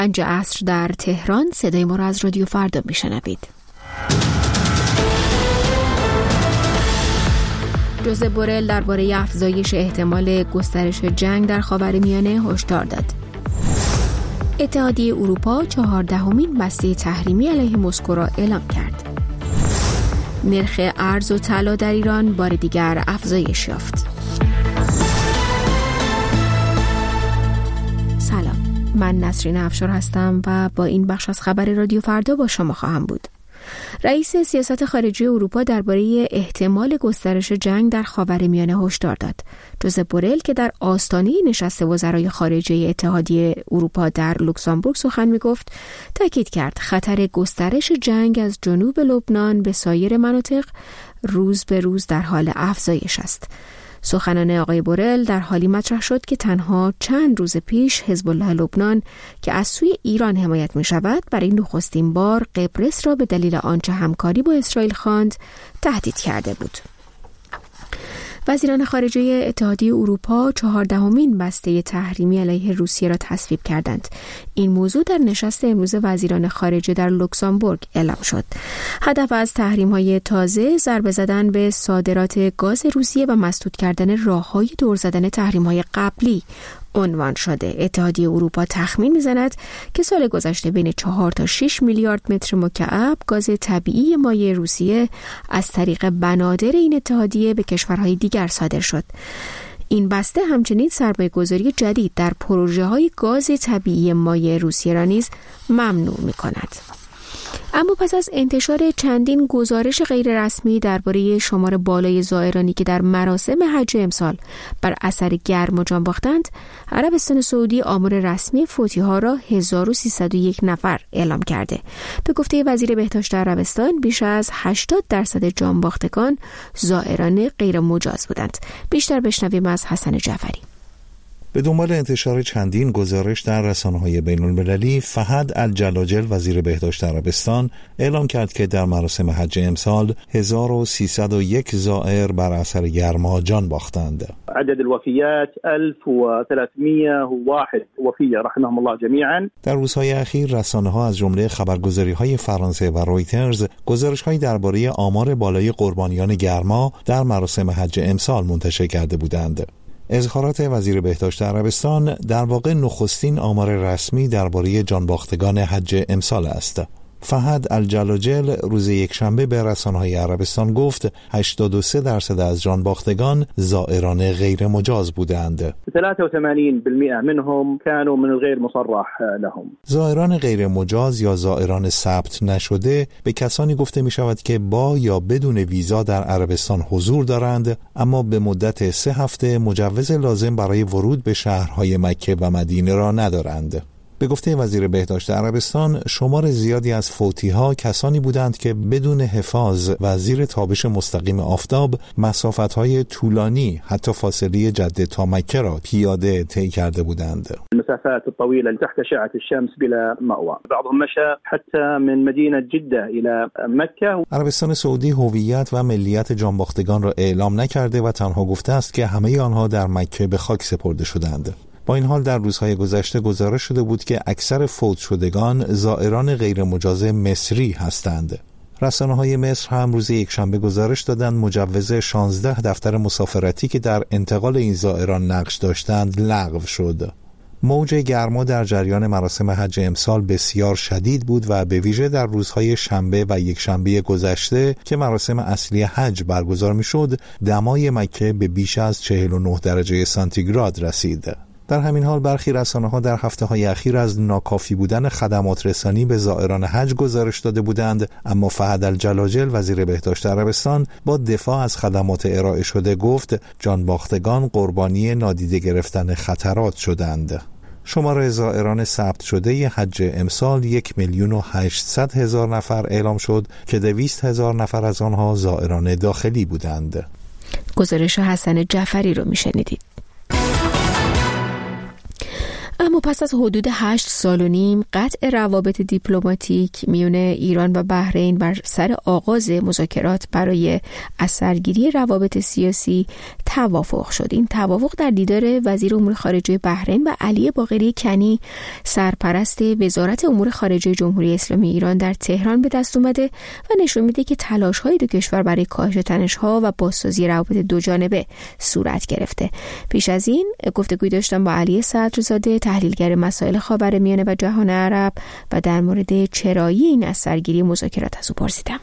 5 عصر در تهران. صدای ما را از رادیو فردا میشنوید. جوزپ بورل درباره افزایش احتمال گسترش جنگ در خاورمیانه هشدار داد. اتحادیه اروپا 14مین بسته تحریمی علیه مسکو را اعلام کرد. نرخ ارز و طلا در ایران بار دیگر افزایش یافت. سلام، من نسرین افشار هستم و با این بخش از خبر رادیو فردا با شما خواهم بود. رئیس سیاست خارجی اروپا درباره احتمال گسترش جنگ در خاورمیانه هشدار داد. جوزپ بورل که در آستانه نشست وزرای خارجه اتحادیه اروپا در لوکزامبورگ سخن می‌گفت، تاکید کرد خطر گسترش جنگ از جنوب لبنان به سایر مناطق روز به روز در حال افزایش است. سخنان آقای بورل در حالی مطرح شد که تنها چند روز پیش حزب الله لبنان که از سوی ایران حمایت می شود برای نخستین بار قبرس را به دلیل آنچه همکاری با اسرائیل خواند تهدید کرده بود. وزیران خارجه اتحادیه اروپا 14مین بسته تحریمی علیه روسیه را تصویب کردند. این موضوع در نشست امروز وزیران خارجه در لوکزامبورگ اعلام شد. هدف از تحریم‌های تازه ضربه زدن به صادرات گاز روسیه و مسدود کردن راه‌های دور زدن تحریم‌های قبلی عنوان شده. اتحادیه اروپا تخمین می‌زند که سال گذشته بین 4 تا 6 میلیارد متر مکعب گاز طبیعی مایع روسیه از طریق بنادر این اتحادیه به کشورهای دیگر صادر شد. این بسته همچنین سرمایه‌گذاری جدید در پروژه‌های گاز طبیعی مایع روسیه را نیز ممنوع می‌کند. اما پس از انتشار چندین گزارش غیر رسمی درباره شمار بالای زائرانی که در مراسم حج امسال بر اثر گرم و جان باختند، عربستان سعودی آمار رسمی فوتی‌ها را 1301 نفر اعلام کرده. به گفته وزیر بهداشت عربستان، بیش از 80% جان باختگان زائران غیر مجاز بودند. بیشتر بشنویم از حسن جعفری. به دنبال انتشار چندین گزارش در رسانه‌های بین‌المللی، فهد الجلاجل وزیر بهداشت عربستان اعلام کرد که در مراسم حج امسال 1301 زائر بر اثر گرما جان باختند. عدد الوفيات 1301 وفیه رحمهم الله جمیعا. در روزهای اخیر رسانه‌ها از جمله خبرگزاری‌های فرانسه و رویترز گزارش‌هایی درباره آمار بالای قربانیان گرما در مراسم حج امسال منتشر کرده بودند. اظهارات وزیر بهداشت عربستان در واقع نخستین آمار رسمی درباره جانباختگان حج امسال است. فهد الجلاجل روز یکشنبه به رسانه‌های عربستان گفت 83% از جانباختگان زائران غیر مجاز بودند. 83% منهم كانوا من الغير مصرح لهم. زائران غیر مجاز یا زائران ثبت نشده به کسانی گفته می شود که با یا بدون ویزا در عربستان حضور دارند، اما به مدت 3 هفته مجوز لازم برای ورود به شهرهای مکه و مدینه را ندارند. به گفته وزیر بهداشت عربستان، شمار زیادی از فوتی‌ها کسانی بودند که بدون حفاظ و زیر تابش مستقیم آفتاب مسافت‌های طولانی حتی فاصله جده تا مکه را پیاده طی کرده بودند. المسافات الطويلة تحت أشعة الشمس بلا مأوى. بعضهم مشى حتى من مدينة جدة إلى مكة. عربستان سعودی هویت و ملیت جانباختگان را اعلام نکرده و تنها گفته است که همه آنها در مکه به خاک سپرده شدند. با این حال در روزهای گذشته گزارش شده بود که اکثر فوت شدگان زائران غیر مجاز مصری هستند. رسانه‌های مصر هم روز یکشنبه گزارش دادند مجوز 16 دفتر مسافرتی که در انتقال این زائران نقش داشتند لغو شد. موج گرما در جریان مراسم حج امسال بسیار شدید بود و به ویژه در روزهای شنبه و یکشنبه گذشته که مراسم اصلی حج برگزار می‌شد، دمای مکه به بیش از 49 درجه سانتیگراد رسید. در همین حال برخی رسانه‌ها در هفته‌های اخیر از ناکافی بودن خدمات رسانی به زائران حج گزارش داده بودند، اما فهد الجلاجل وزیر بهداشت عربستان با دفاع از خدمات ارائه شده گفت جانباختگان قربانی نادیده گرفتن خطرات شدند. شمار زائران ثبت شده حج امسال 1,800,000 نفر اعلام شد که 200,000 نفر از آنها زائران داخلی بودند. گزارش حسن جعفری رو میشنیدید. اما پس از حدود 8 سال و نیم قطع روابط دیپلماتیک میون ایران و بحرین بر سر آغاز مذاکرات برای اثرگیری روابط سیاسی توافق شد. این توافق در دیدار وزیر امور خارجه بحرین و علی باقری کنی سرپرست وزارت امور خارجه جمهوری اسلامی ایران در تهران به دست اومده و نشون میده که تلاش‌های دو کشور برای کاهش تنش‌ها و بازسازی روابط دوجانبه صورت گرفته. پیش از این گفتگوی داشتم با علی صدرزاده، تحلیلگر مسائل خاورمیانه و جهان عرب، و در مورد چرایی این اثرگیری مذاکرات از او پرسیدم.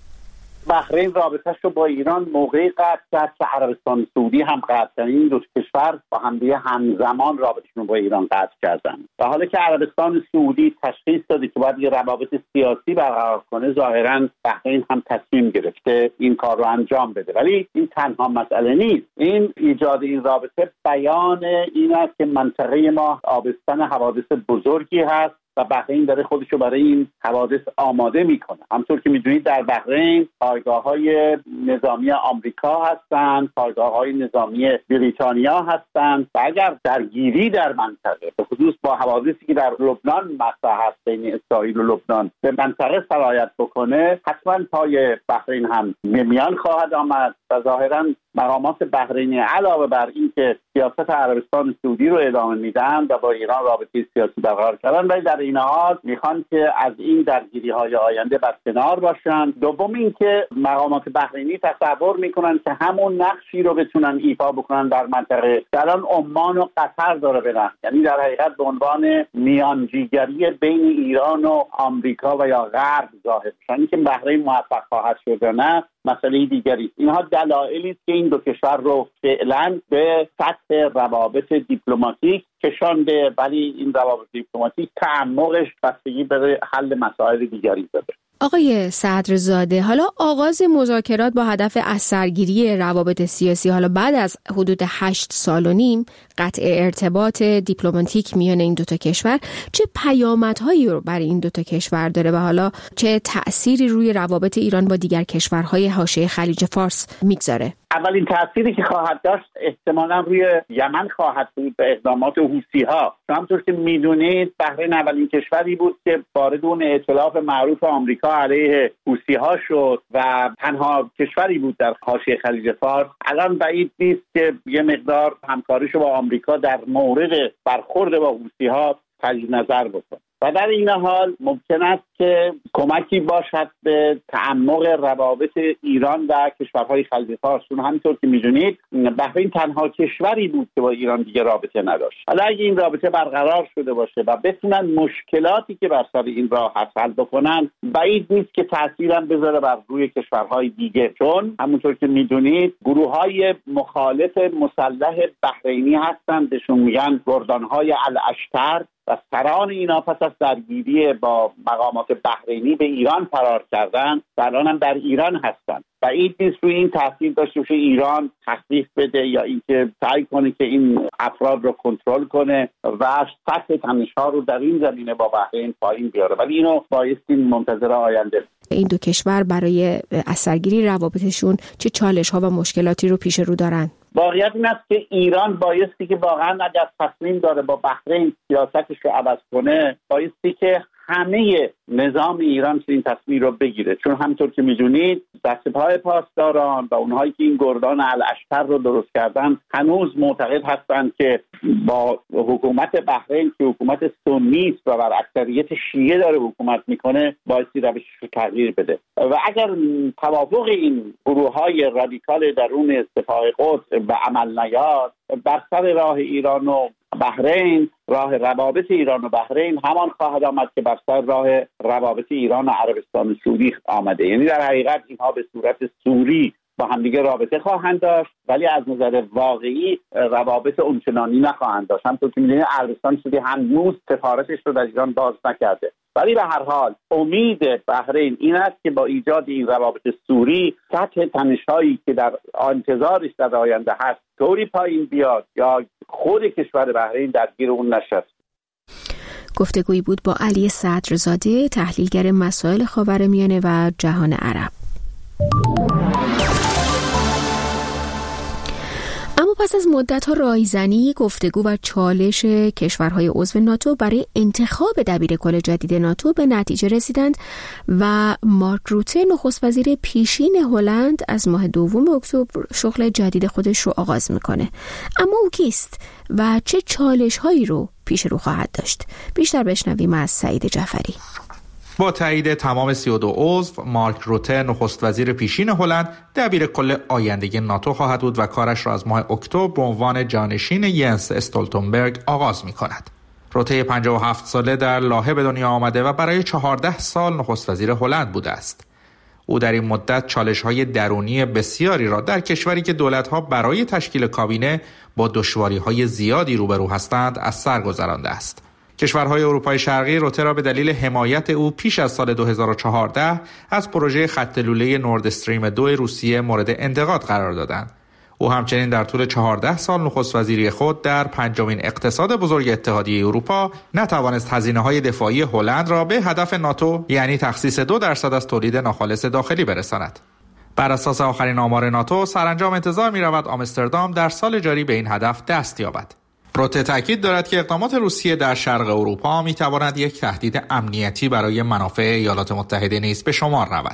بحرین رابطه‌اش رو با ایران موقعی قطع کرد که عربستان سعودی هم قطع کرد. این دو کشور با همدیگه همزمان رابطه‌شون رو با ایران قطع کردن. و حالا که عربستان سعودی تشخیص داده که باید یه روابط سیاسی برقرار کنه، ظاهراً بحرین هم تصمیم گرفته این کار رو انجام بده. ولی این تنها مسئله نیست. این ایجاد این رابطه بیان این است که منطقه ما آبستن حوادث بزرگی هست و بحرین داره خودشو برای این حوادث آماده میکنه. همونطور که میدونید در بحرین پایگاه‌های نظامی آمریکا هستند، پایگاه‌های نظامی بریتانیا هستند و اگر درگیری در منطقه به خصوص با حوادثی که در لبنان مطرح هست بین اسرائیل و لبنان به منطقه سرایت بکنه، حتما پای بحرین هم میان خواهد آمد و ظاهراً مقامات بحرینی علاوه بر این که سیاست عربستان سعودی رو ادامه میدن و با ایران رابطه سیاسی برقرار کردن، ولی در این حال میخوان که از این درگیری‌های آینده برکنار باشن. دوم این که مقامات بحرینی تصور میکنن که همون نقشی رو بتونن ایفا بکنن در منطقه الان عمان و قطر داره برن، یعنی در حقیقت به عنوان میانجیگری بین ایران و آمریکا و یا غرب ظاهر میشن. که بحرین موفق خواهد شد یا نه مسئله دیگری است. اینها دلایلی است که این دو کشور رو فعلا به سطح روابط دیپلماتیک کشانده، ولی این روابط دیپلماتیک تعمقش بستگی به حل مسائل دیگری داره. آقای صدرزاده، حالا آغاز مذاکرات با هدف اثرگیری روابط سیاسی، حالا بعد از حدود 8 سال و نیم قطع ارتباط دیپلماتیک میان این دوتا کشور، چه پیامدهایی رو برای این دوتا کشور داره و حالا چه تأثیری روی روابط ایران با دیگر کشورهای حاشیه خلیج فارس میگذاره؟ اولین تأثیری که خواهد داشت احتمالاً روی یمن خواهد بود به اقدامات حوثی‌ها. همونطور که میدونید بحرین اولین کشوری بود که وارد اون ائتلاف معروف آمریکا علیه حوثی‌ها شد و تنها کشوری بود در حاشیه خلیج فارس. الان بعید نیست که یه مقدار همکاریشو با آمریکا در مورد برخورد با حوثی‌ها تجدید نظر بکنه. و در این حال ممکن است که کمکی باشد به تعمق روابط ایران و کشورهای خلیج فارس. همینطور که میدونید بحرین تنها کشوری بود که با ایران دیگه رابطه نداشت. حالا اگه این رابطه برقرار شده باشه و بتونن مشکلاتی که بر سر این راه حل بکنن، بعید نیست که تأثیرم بذاره بر روی کشورهای دیگه، چون همونطور که میدونید گروه‌های مخالف مسلح بحرینی هستند، بهشون میگن گردانهای الاشتر و سران اینا پس از درگیری با مقامات بحرینی به ایران فرار کردن و الان هم در ایران هستن. و این نیست روی این تاثیر داشته باشه ایران تخفیف بده یا اینکه سعی کنه که این افراد رو کنترل کنه و سطح تنش‌ها رو در این زمینه با بحرین پایین بیاره، ولی اینو بایستی منتظر آینده. این دو کشور برای اثرگیری روابطشون چه چالش‌ها و مشکلاتی رو پیش رو دارن؟ واقعیت این است که ایران بایستی که واقعا اگر تصمیم داره با بحرین سیاستش رو عوض کنه، بایستی که همه نظام ایران این تصمیم رو بگیره، چون همونطور که میدونید دسته‌های پاسداران و اونهایی که این گردان الاشتر رو درست کردن هنوز معتقد هستند که با حکومت بحرین که حکومت سنی است و بر اکثریت شیعه داره حکومت میکنه بایستی روشش رو تغییر بده. و اگر توافق این گروه‌های رادیکال درون سپاه قدس به عمل نیاد، بر سر راه ایران و بحرین، راه روابط ایران و بحرین همان خواهد آمد که بر سر راه روابط ایران و عربستان سعودی آمده. یعنی در حقیقت اینها به صورت سوری با همدیگه رابطه خواهند داشت، ولی از نظر واقعی روابط اونچنانی نخواهند داشت. همونطور که می‌دونید عربستان سعودی هنوز سفارتش رو در ایران باز نکرده. ولی به هر حال امید بحرین این است که با ایجاد این روابط سوری سطح تنش‌هایی که در انتظارش در آینده هست طوری پایین بیاد یا خود کشور بحرین درگیر اون نشد. گفتگویی بود با علی صدرزاده، تحلیلگر مسائل خاورمیانه و جهان عرب. اما پس از مدت‌ها رایزنی، گفتگو و چالش کشورهای عضو ناتو برای انتخاب دبیرکل جدید ناتو به نتیجه رسیدند و مارک روته نخست وزیر پیشین هلند از ماه دوم اکتبر شغل جدید خودش رو آغاز میکنه. اما او کیست و چه چالش‌هایی رو پیش رو خواهد داشت؟ بیشتر بشنویم از سعید جعفری. با تایید تمام 32 عضو، مارک روته نخست وزیر پیشین هلند دبیرکل آینده ناتو خواهد بود و کارش را از ماه اکتبر به عنوان جانشین ینس استولتنبرگ آغاز می کند. روته 57 ساله در لاهه به دنیا آمده و برای 14 سال نخست وزیر هلند بوده است. او در این مدت چالش‌های درونی بسیاری را در کشوری که دولت‌ها برای تشکیل کابینه با دشواری‌های زیادی روبرو هستند از سر گذرانده است. کشورهای اروپای شرقی روته را به دلیل حمایت او پیش از سال 2014 از پروژه خط لوله نورد استریم 2 روسیه مورد انتقاد قرار دادند. او همچنین در طول 14 سال نخست وزیری خود در پنجمین اقتصاد بزرگ اتحادیه اروپا نتوانست هزینه‌های دفاعی هلند را به هدف ناتو، یعنی تخصیص 2% از تولید ناخالص داخلی برساند. بر اساس آخرین آمار ناتو، سرانجام انتظار می‌رود آمستردام در سال جاری به این هدف دست یابد. روته تاکید دارد که اقدامات روسیه در شرق اروپا می‌تواند یک تهدید امنیتی برای منافع ایالات متحده نیز به شمار رود.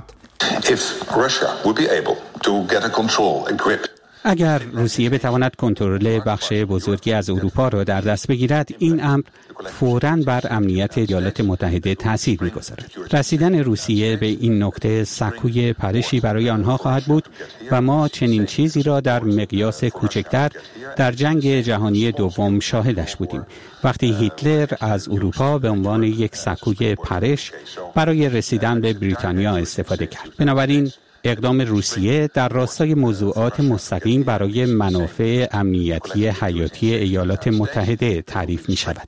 اگر روسیه بتواند کنترل بخش بزرگی از اروپا را در دست بگیرد، این امر فوراً بر امنیت ایالات متحده تأثیر می‌گذارد. رسیدن روسیه به این نقطه سکوی پرشی برای آنها خواهد بود و ما چنین چیزی را در مقیاس کوچکتر در جنگ جهانی دوم شاهدش بودیم، وقتی هیتلر از اروپا به عنوان یک سکوی پرش برای رسیدن به بریتانیا استفاده کرد. بنابراین اقدام روسیه در راستای موضوعات مستقیم برای منافع امنیتی حیاتی ایالات متحده تعریف می شود.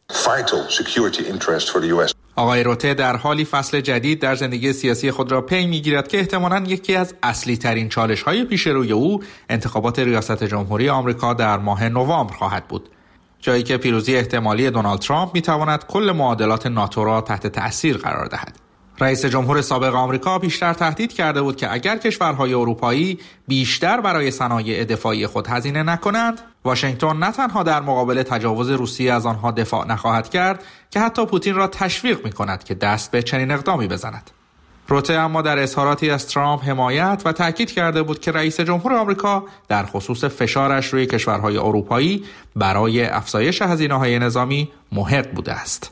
آقای روته در حالی فصل جدید در زندگی سیاسی خود را پی می گیرد که احتمالاً یکی از اصلی ترین چالش های پیش روی او انتخابات ریاست جمهوری آمریکا در ماه نوامبر خواهد بود، جایی که پیروزی احتمالی دونالد ترامپ می تواند کل معادلات ناتو را تحت تأثیر قرار دهد. رئیس جمهور سابق آمریکا پیشتر تهدید کرده بود که اگر کشورهای اروپایی بیشتر برای صنایع دفاعی خود هزینه نکنند، واشنگتن نه تنها در مقابل تجاوز روسیه از آنها دفاع نخواهد کرد که حتی پوتین را تشویق می‌کند که دست به چنین اقدامی بزند. روته اما در اظهاراتی از ترامپ حمایت و تاکید کرده بود که رئیس جمهور آمریکا در خصوص فشارش روی کشورهای اروپایی برای افزایش هزینه‌های نظامی محق بوده است.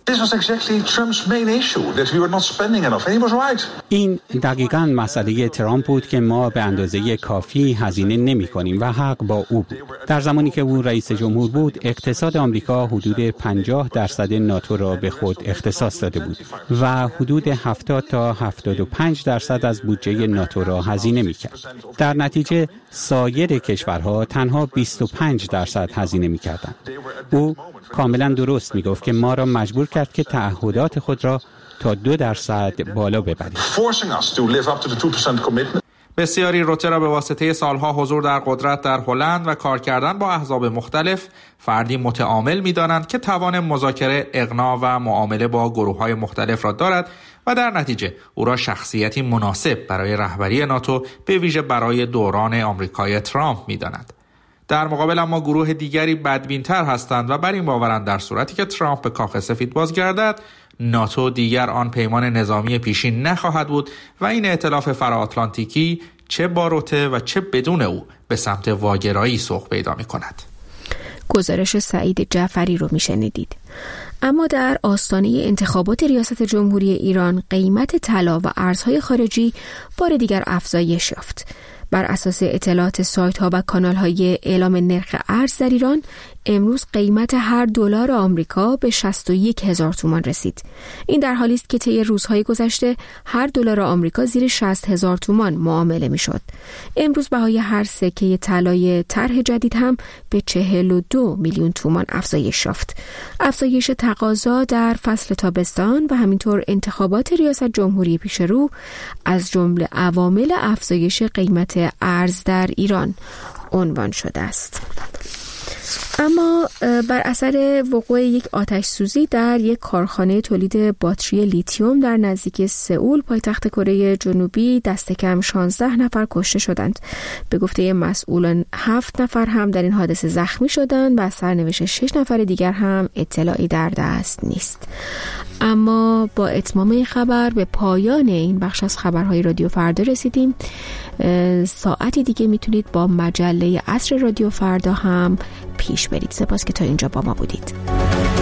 این دقیقاً مسئله ترامپ بود که ما به اندازه کافی هزینه نمی‌کنیم و حق با او بود. در زمانی که او رئیس جمهور بود، اقتصاد آمریکا حدود 50% ناتو را به خود اختصاص داده بود و حدود 70 تا 75% از بودجه ناتو را هزینه می‌کرد. در نتیجه سایر کشورها تنها 25% هزینه می‌کردند. او کاملا درست میگفت که ما را مجبور کرد که تعهدات خود را تا 2% بالا ببریم. بسیاری روته را به واسطه سالها حضور در قدرت در هلند و کار کردن با احزاب مختلف فردی متعامل می‌دانند که توان مذاکره، اقناع و معامله با گروه‌های مختلف را دارد و در نتیجه او را شخصیتی مناسب برای رهبری ناتو به ویژه برای دوران آمریکای ترامپ می‌دانند. در مقابل اما گروه دیگری بدبین‌تر هستند و بر این باورند در صورتی که ترامپ به کاخ سفید بازگردد، ناتو دیگر آن پیمان نظامی پیشین نخواهد بود و این ائتلاف فرااتلانتیکی چه با روته و چه بدون او به سمت واگرایی سوق پیدا می‌کند. گزارش سعید جعفری رو میشنیدید. اما در آستانه انتخابات ریاست جمهوری ایران، قیمت طلا و ارزهای خارجی بار دیگر افزایش یافت. بر اساس اطلاعات سایت‌ها و کانال‌های اعلام نرخ ارز در ایران، امروز قیمت هر دلار آمریکا به 61,000 تومان رسید. این در حالی است که طی روزهای گذشته هر دلار آمریکا زیر 60,000 تومان معامله می‌شد. امروز بهای هر سکه طلای طرح جدید هم به 42 میلیون تومان افزایش یافت. افزایش تقاضا در فصل تابستان و همینطور انتخابات ریاست جمهوری پیش رو از جمله عوامل افزایش قیمت ارز در ایران عنوان شده است. اما بر اثر وقوع یک آتش سوزی در یک کارخانه تولید باتری لیتیوم در نزدیکی سئول پایتخت کره جنوبی دست کم 16 نفر کشته شدند. به گفته مسئولان 7 نفر هم در این حادثه زخمی شدند و از سرنوشت 6 نفر دیگر هم اطلاعی در دست نیست. اما با اتمام این خبر به پایان این بخش از خبرهای رادیو فردا رسیدیم. ساعتی دیگه میتونید با مجله عصر رادیو فردا هم پیش برید. سپاس که تا اینجا با ما بودید.